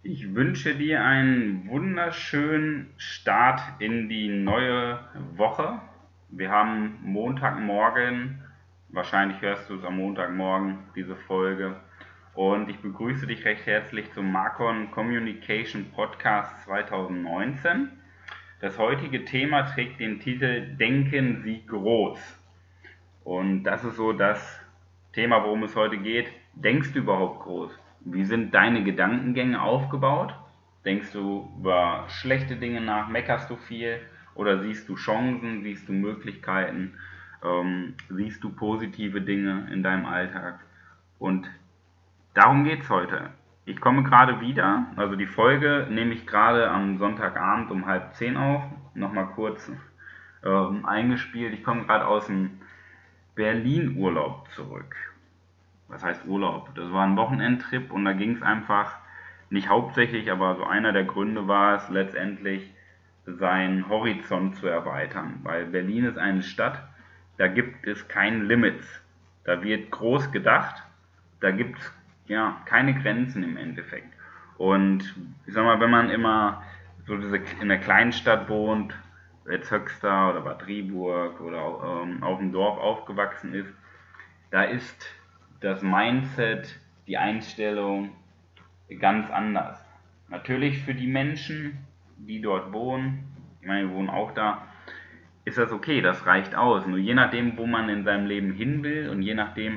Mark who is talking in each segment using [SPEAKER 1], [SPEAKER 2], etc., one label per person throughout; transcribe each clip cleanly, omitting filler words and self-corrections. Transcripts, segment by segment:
[SPEAKER 1] Ich wünsche dir einen wunderschönen Start in die neue Woche. Wir haben Montagmorgen, wahrscheinlich hörst du es am Montagmorgen, diese Folge. Und ich begrüße dich recht herzlich zum Marcon Communication Podcast 2019. Das heutige Thema trägt den Titel Denken Sie groß. Und das ist so das Thema, worum es heute geht. Denkst du überhaupt groß? Wie sind deine Gedankengänge aufgebaut? Denkst du über schlechte Dinge nach? Meckerst du viel? Oder siehst du Chancen? Siehst du Möglichkeiten? Siehst du positive Dinge in deinem Alltag? Und darum geht es heute. Ich komme gerade wieder, also die Folge nehme ich gerade am Sonntagabend um 9:30 auf. Nochmal kurz eingespielt. Ich komme gerade aus dem Berlin-Urlaub zurück. Was heißt Urlaub? Das war ein Wochenendtrip und da ging es einfach, nicht hauptsächlich, aber so einer der Gründe war es letztendlich, seinen Horizont zu erweitern. Weil Berlin ist eine Stadt, da gibt es keine Limits. Da wird groß gedacht, da gibt es ja keine Grenzen im Endeffekt. Und ich sag mal, wenn man immer so in einer kleinen Stadt wohnt, jetzt Höxter oder Bad Driburg oder auf dem Dorf aufgewachsen ist, da ist das Mindset, die Einstellung ganz anders. Natürlich für die Menschen, die dort wohnen, ich meine, wir wohnen auch da, ist das okay, das reicht aus. Nur je nachdem, wo man in seinem Leben hin will und je nachdem,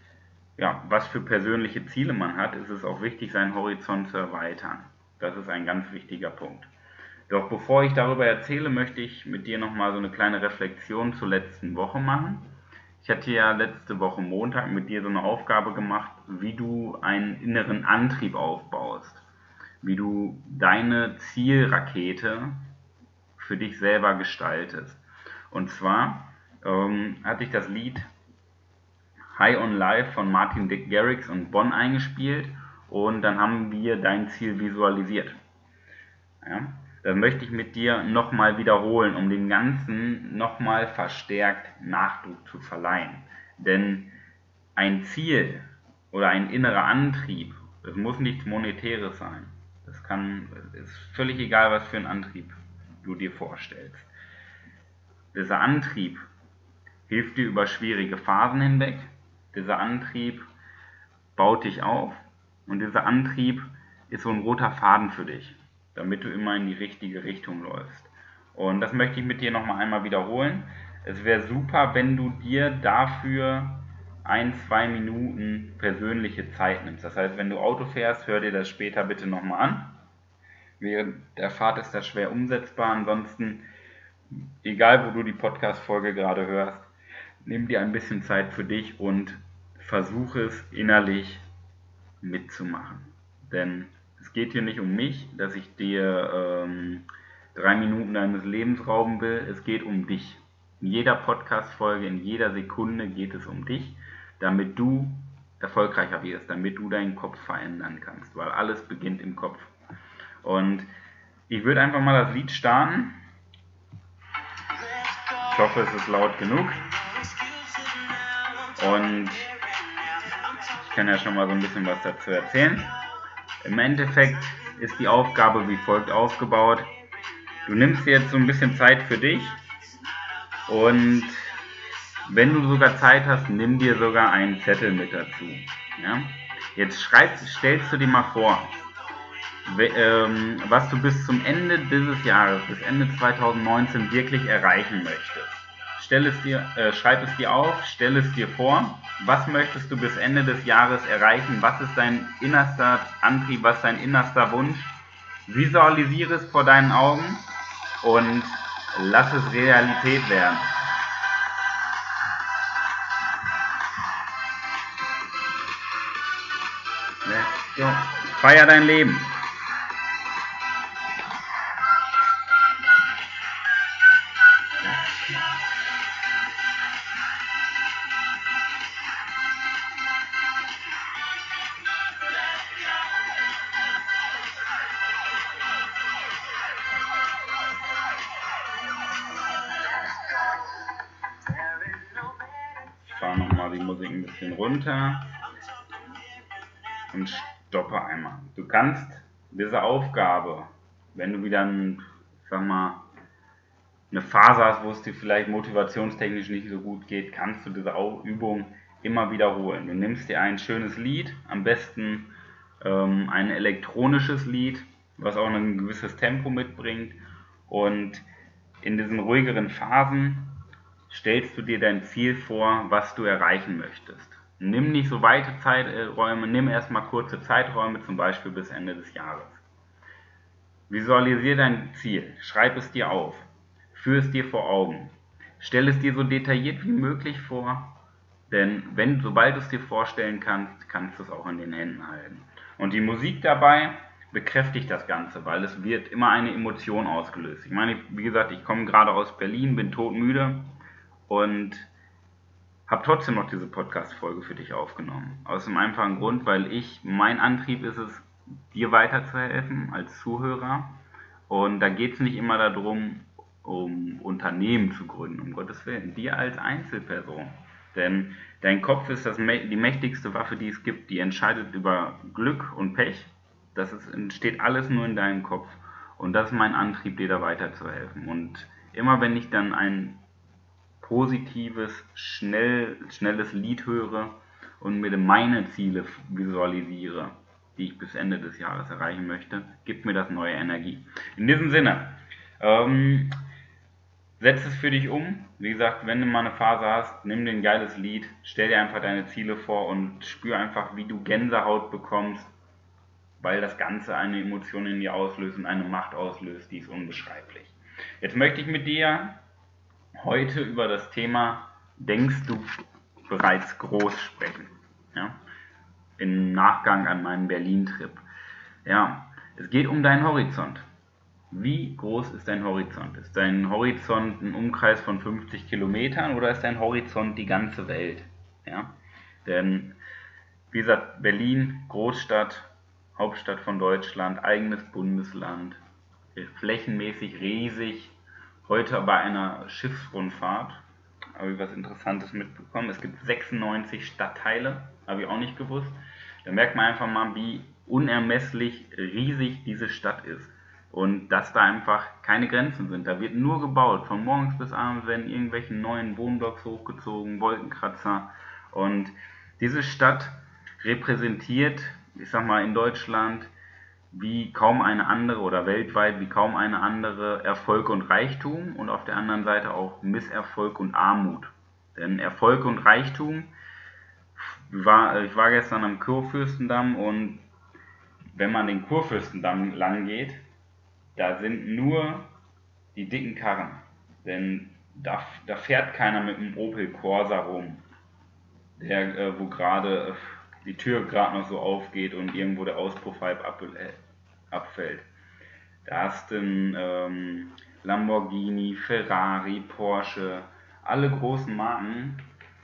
[SPEAKER 1] ja, was für persönliche Ziele man hat, ist es auch wichtig, seinen Horizont zu erweitern. Das ist ein ganz wichtiger Punkt. Doch bevor ich darüber erzähle, möchte ich mit dir nochmal so eine kleine Reflexion zur letzten Woche machen. Ich hatte ja letzte Woche Montag mit dir so eine Aufgabe gemacht, wie du einen inneren Antrieb aufbaust, wie du deine Zielrakete für dich selber gestaltest. Und zwar hatte ich das Lied High on Life von Martin Dick Garrix und Bonn eingespielt und dann haben wir dein Ziel visualisiert. Ja? Das möchte ich mit dir nochmal wiederholen, um dem Ganzen nochmal verstärkt Nachdruck zu verleihen. Denn ein Ziel oder ein innerer Antrieb, das muss nichts Monetäres sein. Ist völlig egal, was für einen Antrieb du dir vorstellst. Dieser Antrieb hilft dir über schwierige Phasen hinweg. Dieser Antrieb baut dich auf und dieser Antrieb ist so ein roter Faden für dich, damit du immer in die richtige Richtung läufst. Und das möchte ich mit dir nochmal einmal wiederholen. Es wäre super, wenn du dir dafür 1-2 Minuten persönliche Zeit nimmst. Das heißt, wenn du Auto fährst, hör dir das später bitte nochmal an. Während der Fahrt ist das schwer umsetzbar. Ansonsten, egal wo du die Podcast-Folge gerade hörst, nimm dir ein bisschen Zeit für dich und versuche es innerlich mitzumachen. Denn es geht hier nicht um mich, dass ich dir 3 Minuten deines Lebens rauben will. Es geht um dich. In jeder Podcast-Folge, in jeder Sekunde geht es um dich, damit du erfolgreicher wirst, damit du deinen Kopf verändern kannst, weil alles beginnt im Kopf. Und ich würde einfach mal das Lied starten. Ich hoffe, es ist laut genug. Und ich kann ja schon mal so ein bisschen was dazu erzählen. Im Endeffekt ist die Aufgabe wie folgt aufgebaut. Du nimmst dir jetzt so ein bisschen Zeit für dich und wenn du sogar Zeit hast, nimm dir sogar einen Zettel mit dazu. Ja? Jetzt stellst du dir mal vor, was du bis zum Ende dieses Jahres, bis Ende 2019 wirklich erreichen möchtest. Schreib es dir auf, stell es dir vor. Was möchtest du bis Ende des Jahres erreichen? Was ist dein innerster Antrieb? Was ist dein innerster Wunsch? Visualisiere es vor deinen Augen und lass es Realität werden. Let's go. Feier dein Leben. Ich fahre nochmal die Musik ein bisschen runter und stoppe einmal. Du kannst diese Aufgabe, wenn du wieder, ich sag mal, eine Phase hast, wo es dir vielleicht motivationstechnisch nicht so gut geht, kannst du diese Übung immer wiederholen. Du nimmst dir ein schönes Lied, am besten ein elektronisches Lied, was auch ein gewisses Tempo mitbringt, und in diesen ruhigeren Phasen stellst du dir dein Ziel vor, was du erreichen möchtest. Nimm nicht so weite Zeiträume, nimm erstmal kurze Zeiträume, zum Beispiel bis Ende des Jahres. Visualisiere dein Ziel, schreib es dir auf, führ es dir vor Augen, stell es dir so detailliert wie möglich vor, denn sobald du es dir vorstellen kannst, kannst du es auch in den Händen halten. Und die Musik dabei bekräftigt das Ganze, weil es wird immer eine Emotion ausgelöst. Ich meine, wie gesagt, ich komme gerade aus Berlin, bin todmüde und habe trotzdem noch diese Podcast-Folge für dich aufgenommen. Aus dem einfachen Grund, weil mein Antrieb ist es, dir weiterzuhelfen als Zuhörer. Und da geht es nicht immer darum, um Unternehmen zu gründen, um Gottes Willen, dir als Einzelperson. Denn dein Kopf ist die mächtigste Waffe, die es gibt. Die entscheidet über Glück und Pech. Entsteht alles nur in deinem Kopf. Und das ist mein Antrieb, dir da weiterzuhelfen. Und immer wenn ich dann ein positives, schnelles Lied höre und mir meine Ziele visualisiere, die ich bis Ende des Jahres erreichen möchte, gibt mir das neue Energie. In diesem Sinne, setz es für dich um. Wie gesagt, wenn du mal eine Phase hast, nimm dir ein geiles Lied, stell dir einfach deine Ziele vor und spür einfach, wie du Gänsehaut bekommst, weil das Ganze eine Emotion in dir auslöst und eine Macht auslöst, die ist unbeschreiblich. Jetzt möchte ich mit dir heute über das Thema "Denkst du bereits groß" sprechen. Ja? Im Nachgang an meinen Berlin-Trip. Ja, es geht um deinen Horizont. Wie groß ist dein Horizont? Ist dein Horizont ein Umkreis von 50 Kilometern oder ist dein Horizont die ganze Welt? Ja? Denn, wie gesagt, Berlin, Großstadt, Hauptstadt von Deutschland, eigenes Bundesland, flächenmäßig riesig. Heute bei einer Schiffsrundfahrt habe ich was Interessantes mitbekommen. Es gibt 96 Stadtteile, habe ich auch nicht gewusst. Da merkt man einfach mal, wie unermesslich riesig diese Stadt ist. Und dass da einfach keine Grenzen sind. Da wird nur gebaut. Von morgens bis abends werden irgendwelche neuen Wohnblocks hochgezogen, Wolkenkratzer. Und diese Stadt repräsentiert, ich sag mal, in Deutschland wie kaum eine andere oder weltweit wie kaum eine andere Erfolg und Reichtum und auf der anderen Seite auch Misserfolg und Armut. Denn Erfolg und Reichtum, ich war gestern am Kurfürstendamm, und wenn man den Kurfürstendamm lang geht, da sind nur die dicken Karren. Denn da fährt keiner mit einem Opel Corsa rum, wo gerade die Tür gerade noch so aufgeht und irgendwo der Auspuff halb abfällt. Da hast du einen Lamborghini, Ferrari, Porsche, alle großen Marken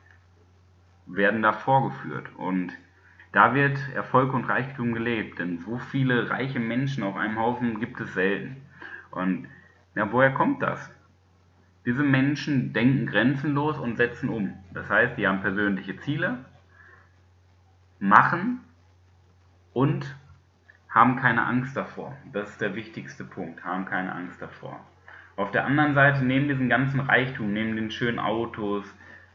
[SPEAKER 1] werden da vorgeführt. Und da wird Erfolg und Reichtum gelebt, denn so viele reiche Menschen auf einem Haufen gibt es selten. Und ja, woher kommt das? Diese Menschen denken grenzenlos und setzen um. Das heißt, die haben persönliche Ziele, machen und haben keine Angst davor. Das ist der wichtigste Punkt, haben keine Angst davor. Auf der anderen Seite, neben diesem ganzen Reichtum, neben den schönen Autos,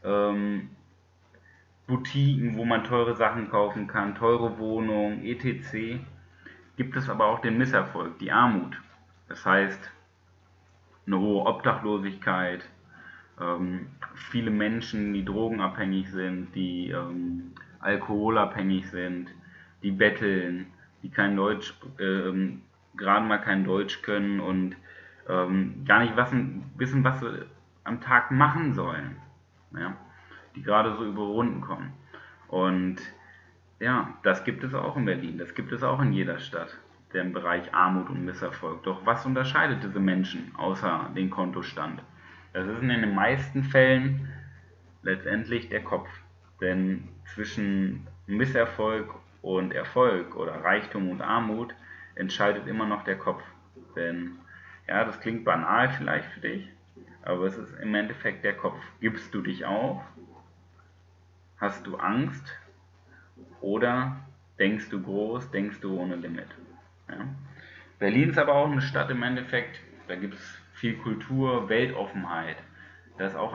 [SPEAKER 1] Boutiquen, wo man teure Sachen kaufen kann, teure Wohnungen, etc., gibt es aber auch den Misserfolg, die Armut. Das heißt, eine hohe Obdachlosigkeit, viele Menschen, die drogenabhängig sind, die alkoholabhängig sind, die betteln, die kein Deutsch, gerade mal kein Deutsch können und gar nicht wissen, was sie am Tag machen sollen. Ja? Die gerade so über Runden kommen. Und ja, das gibt es auch in Berlin, das gibt es auch in jeder Stadt, der im Bereich Armut und Misserfolg. Doch was unterscheidet diese Menschen außer den Kontostand? Das ist in den meisten Fällen letztendlich der Kopf. Denn zwischen Misserfolg und Erfolg oder Reichtum und Armut entscheidet immer noch der Kopf. Denn, ja, das klingt banal vielleicht für dich, aber es ist im Endeffekt der Kopf. Gibst du dich auf? Hast du Angst? Oder denkst du groß, denkst du ohne Limit? Ja. Ja. Berlin ist aber auch eine Stadt im Endeffekt, da gibt es viel Kultur, Weltoffenheit. Das ist auch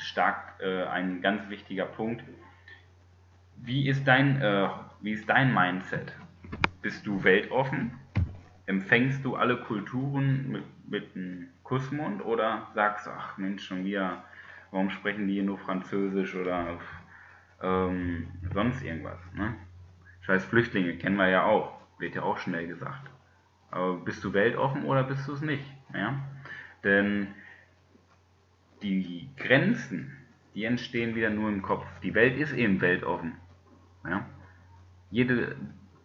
[SPEAKER 1] ein ganz wichtiger Punkt. Wie ist dein Mindset? Bist du weltoffen? Empfängst du alle Kulturen mit einem Kussmund oder sagst du, ach Mensch, schon wieder, warum sprechen die hier nur Französisch oder sonst irgendwas? Ne? Scheiß Flüchtlinge kennen wir ja auch, wird ja auch schnell gesagt. Aber bist du weltoffen oder bist du es nicht? Ja? Denn die Grenzen, die entstehen wieder nur im Kopf. Die Welt ist eben weltoffen. Ja? Jede,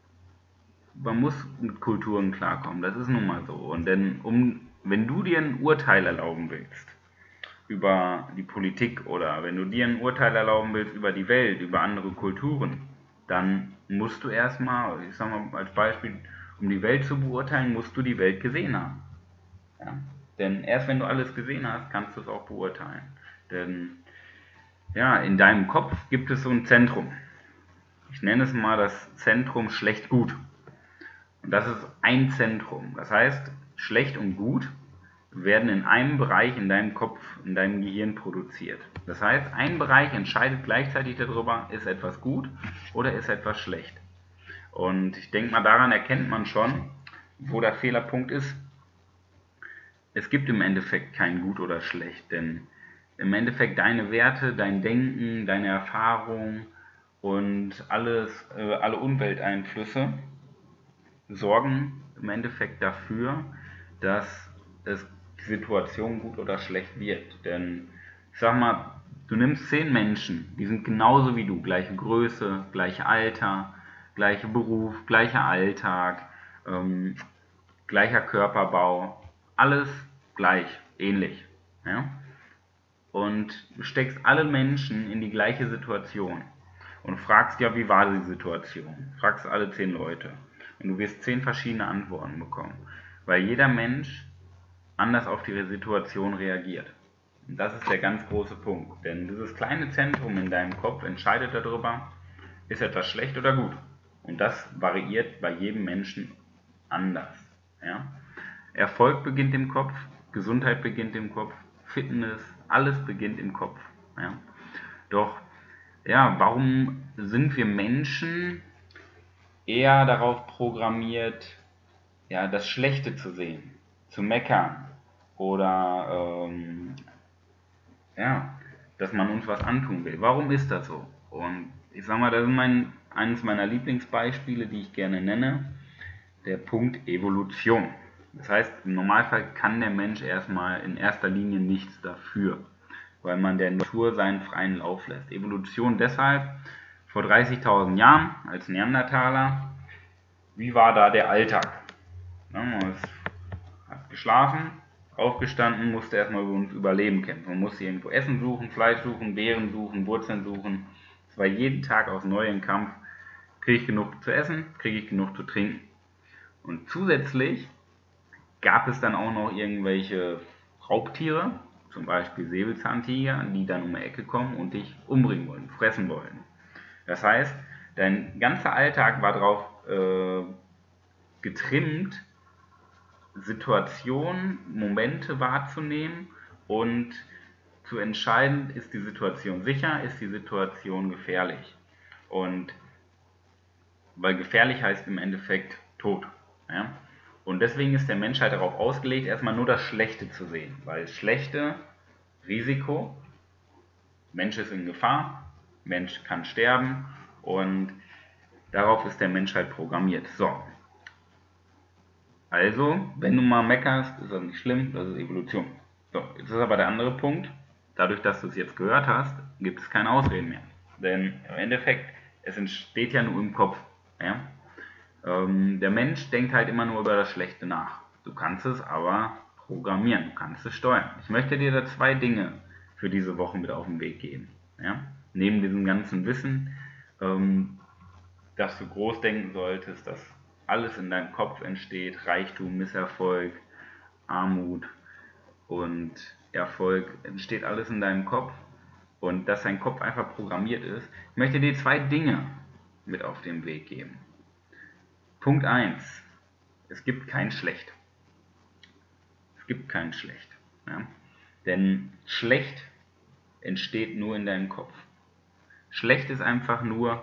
[SPEAKER 1] Man muss mit Kulturen klarkommen, das ist nun mal so. Und denn wenn du dir ein Urteil erlauben willst über die Politik oder wenn du dir ein Urteil erlauben willst über die Welt, über andere Kulturen, dann musst du erstmal, ich sag mal als Beispiel, um die Welt zu beurteilen, musst du die Welt gesehen haben. Ja? Denn erst wenn du alles gesehen hast, kannst du es auch beurteilen. Denn ja, in deinem Kopf gibt es so ein Zentrum. Ich nenne es mal das Zentrum schlecht-gut. Und das ist ein Zentrum. Das heißt, schlecht und gut werden in einem Bereich in deinem Kopf, in deinem Gehirn produziert. Das heißt, ein Bereich entscheidet gleichzeitig darüber, ist etwas gut oder ist etwas schlecht. Und ich denke mal, daran erkennt man schon, wo der Fehlerpunkt ist. Es gibt im Endeffekt kein gut oder schlecht, denn im Endeffekt deine Werte, dein Denken, deine Erfahrung und alle Umwelteinflüsse sorgen im Endeffekt dafür, dass die Situation gut oder schlecht wird. Denn ich sag mal, du nimmst 10 Menschen, die sind genauso wie du, gleiche Größe, gleiche Alter, gleicher Beruf, gleicher Alltag, gleicher Körperbau, alles gleich, ähnlich. Ja? Und du steckst alle Menschen in die gleiche Situation und fragst, ja, wie war die Situation? Fragst alle 10 Leute. Und du wirst 10 verschiedene Antworten bekommen, weil jeder Mensch anders auf die Situation reagiert. Und das ist der ganz große Punkt, denn dieses kleine Zentrum in deinem Kopf entscheidet darüber, ist etwas schlecht oder gut. Und das variiert bei jedem Menschen anders. Ja? Erfolg beginnt im Kopf, Gesundheit beginnt im Kopf, Fitness, alles beginnt im Kopf. Ja? Doch, ja, warum sind wir Menschen eher darauf programmiert, ja, das Schlechte zu sehen, zu meckern oder ja, dass man uns was antun will? Warum ist das so? Und ich sag mal, das ist eines meiner Lieblingsbeispiele, die ich gerne nenne, der Punkt Evolution. Das heißt, im Normalfall kann der Mensch erstmal in erster Linie nichts dafür, weil man der Natur seinen freien Lauf lässt. Evolution deshalb, vor 30.000 Jahren als Neandertaler, wie war da der Alltag? Man hat geschlafen, aufgestanden, musste erstmal über uns Überleben kämpfen. Man musste irgendwo Essen suchen, Fleisch suchen, Beeren suchen, Wurzeln suchen. Es war jeden Tag aufs Neue ein Kampf. Kriege ich genug zu essen? Kriege ich genug zu trinken? Und zusätzlich gab es dann auch noch irgendwelche Raubtiere, zum Beispiel Säbelzahntiger, die dann um die Ecke kommen und dich umbringen wollen, fressen wollen. Das heißt, dein ganzer Alltag war darauf getrimmt, Situationen, Momente wahrzunehmen und zu entscheiden, ist die Situation sicher, ist die Situation gefährlich. Und weil gefährlich heißt im Endeffekt Tod. Ja? Und deswegen ist der Mensch halt darauf ausgelegt, erstmal nur das Schlechte zu sehen. Weil das Schlechte, Risiko, Mensch ist in Gefahr, Mensch kann sterben und darauf ist der Mensch halt programmiert. So. Also, wenn du mal meckerst, ist das nicht schlimm, das ist Evolution. So, jetzt ist aber der andere Punkt. Dadurch, dass du es jetzt gehört hast, gibt es keine Ausreden mehr. Denn im Endeffekt, es entsteht ja nur im Kopf. Ja? Der Mensch denkt halt immer nur über das Schlechte nach. Du kannst es aber programmieren, du kannst es steuern. Ich möchte dir da 2 Dinge für diese Woche mit auf den Weg geben. Ja? Neben diesem ganzen Wissen, dass du groß denken solltest, dass alles in deinem Kopf entsteht, Reichtum, Misserfolg, Armut und Erfolg, entsteht alles in deinem Kopf und dass dein Kopf einfach programmiert ist. Ich möchte dir 2 Dinge mit auf den Weg geben. Punkt 1. Es gibt kein Schlecht. Es gibt kein Schlecht. Ja? Denn Schlecht entsteht nur in deinem Kopf. Schlecht ist einfach nur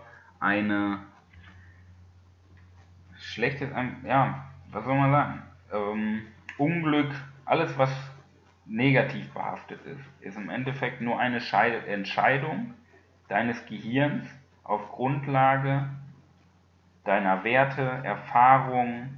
[SPEAKER 1] was soll man sagen? Unglück, alles was negativ behaftet ist im Endeffekt nur eine Entscheidung deines Gehirns auf Grundlage deiner Werte, Erfahrungen,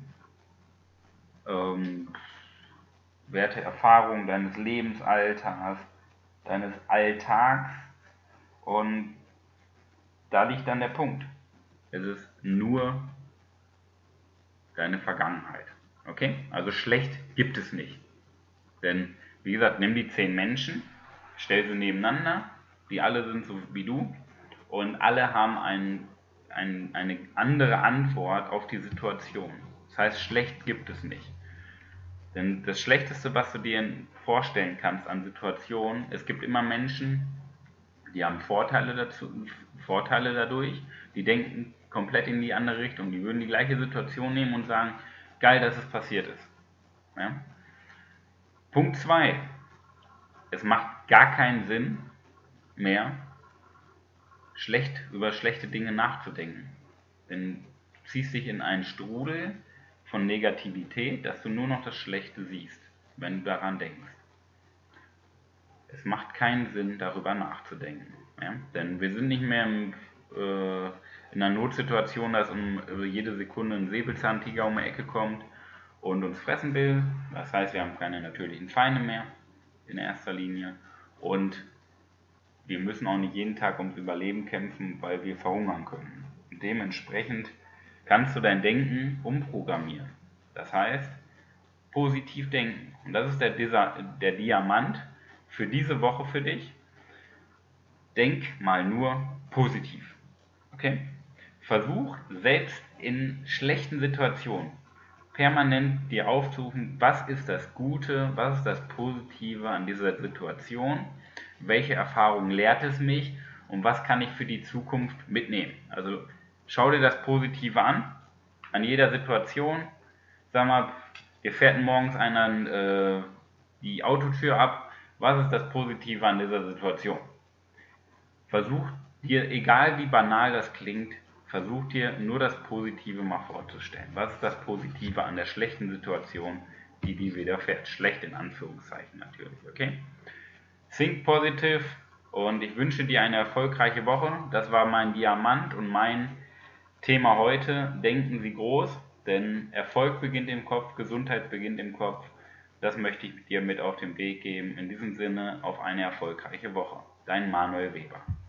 [SPEAKER 1] deines Lebensalltags, deines Alltags, und da liegt dann der Punkt. Es ist nur deine Vergangenheit. Okay? Also schlecht gibt es nicht. Denn, wie gesagt, nimm die 10 Menschen, stell sie nebeneinander, die alle sind so wie du und alle haben eine andere Antwort auf die Situation. Das heißt, schlecht gibt es nicht. Denn das Schlechteste, was du dir vorstellen kannst an Situationen, es gibt immer Menschen, die haben Vorteile dadurch, die denken komplett in die andere Richtung. Die würden die gleiche Situation nehmen und sagen, geil, dass es passiert ist. Ja? Punkt 2. Es macht gar keinen Sinn mehr, über schlechte Dinge nachzudenken. Denn du ziehst dich in einen Strudel von Negativität, dass du nur noch das Schlechte siehst, wenn du daran denkst. Es macht keinen Sinn, darüber nachzudenken. Ja? Denn wir sind nicht mehr in einer Notsituation, dass jede Sekunde ein Säbelzahntiger um die Ecke kommt und uns fressen will. Das heißt, wir haben keine natürlichen Feinde mehr in erster Linie. Und wir müssen auch nicht jeden Tag ums Überleben kämpfen, weil wir verhungern können. Und dementsprechend kannst du dein Denken umprogrammieren. Das heißt, positiv denken. Und das ist der Diamant für diese Woche für dich. Denk mal nur positiv. Okay? Versuch selbst in schlechten Situationen permanent dir aufzurufen, was ist das Gute, was ist das Positive an dieser Situation, welche Erfahrungen lehrt es mich und was kann ich für die Zukunft mitnehmen. Also schau dir das Positive an jeder Situation. Sag mal, dir fährt morgens einer die Autotür ab, was ist das Positive an dieser Situation? Versuch dir, egal wie banal das klingt, versuch dir nur das Positive mal vorzustellen. Was ist das Positive an der schlechten Situation, die dir widerfährt? Schlecht in Anführungszeichen natürlich, okay? Think positive und ich wünsche dir eine erfolgreiche Woche. Das war mein Diamant und mein Thema heute. Denken Sie groß, denn Erfolg beginnt im Kopf, Gesundheit beginnt im Kopf. Das möchte ich dir mit auf den Weg geben. In diesem Sinne, auf eine erfolgreiche Woche. Dein Manuel Weber.